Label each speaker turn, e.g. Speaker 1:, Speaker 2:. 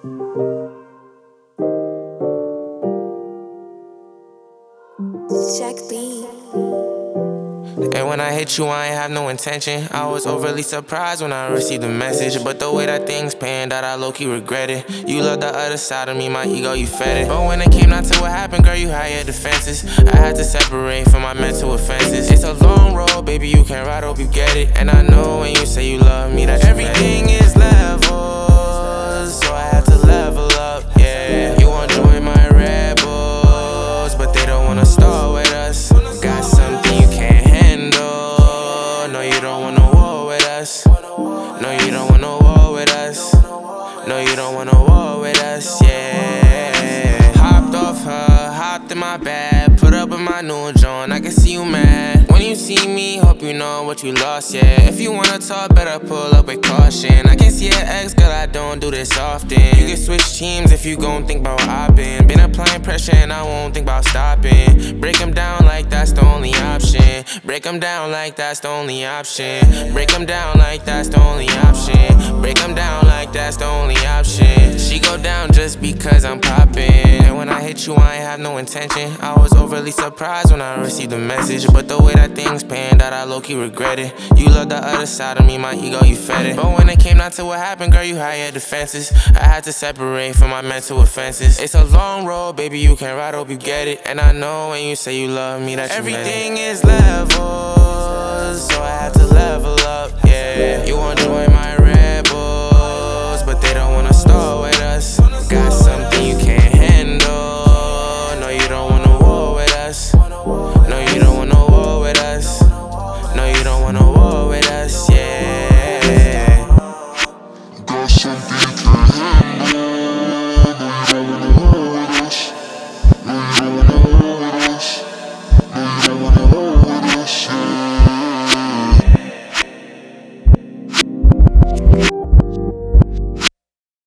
Speaker 1: Jack B.
Speaker 2: And when I hit you, I ain't have no intention. I was overly surprised when I received the message. But the way that things panned out, I low-key regret it. You love the other side of me, my ego, you fed it. But when it came down to what happened, girl, you had your defenses. I had to separate from my mental offenses. It's a long road, baby, you can ride, hope you get it. And I know when you say you love me, that everything is levels. So I had to level up, yeah. You want join my Red Bulls, but they don't wanna start with us. Got something you can't handle. No, you don't want no war with us. No, you don't want no war with us. No, you don't want no war with us, yeah. Hopped off her, hopped in my bag, put up with my new joint, I can see you mad. When you see me, hope you know what you lost, yeah. If you wanna talk, better pull up with caution. I can see your ex, girl, I don't do this often. You can switch teams if you gon' think about where I've been applying pressure and I won't think about stopping. Break them down like that's the only option. Break them down like that's the only option. Break them down like that's the only option. Break them down like that's the only option. She go down just because I'm poppin'. And when I hit you, I ain't have no intention. I was overly surprised when I received the message. But the way that things panned out, I low-key regret it. You love the other side of me, my ego, you fed it. But when it came down to what happened, girl, you had your defenses. I had to separate from my mental offenses. It's a long road, baby, you can ride, hope you get it. And I know when you say you love me, that everything is levels. So I had to level up, yeah. You want